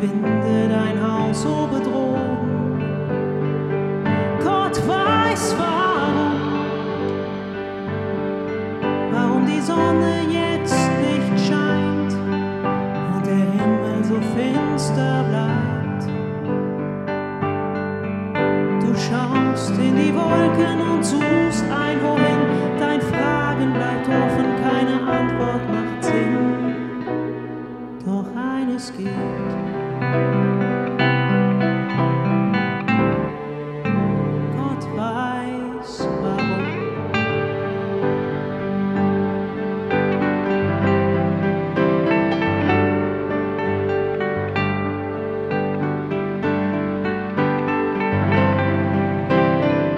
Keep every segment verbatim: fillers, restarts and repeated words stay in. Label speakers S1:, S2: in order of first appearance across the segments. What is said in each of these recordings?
S1: Winde dein Haus so bedrohen. Gott weiß warum, warum die Sonne jetzt nicht scheint und der Himmel so finster bleibt. Du schaust in die Wolken und suchst ein Wohin, dein Fragen bleibt offen, keine Antwort macht Sinn, doch eines geht. Gott weiß warum.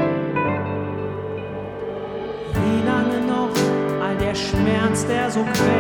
S1: Wie lange noch all der Schmerz, der so quält?